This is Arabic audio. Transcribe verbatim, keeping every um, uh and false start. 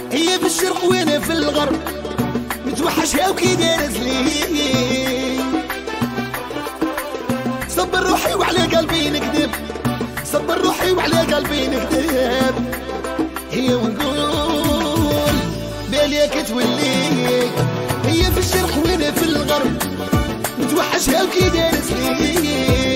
هي في الشرق وانا في الغرب، متوحشها وكي دارت لي. صبر روحي وعلى قلبي نكذب، صبر روحي وعلى قلبي نكذب. هي ونقول باليك تولي، هي في الشرق وانا في الغرب، متوحشها وكي دارت لي.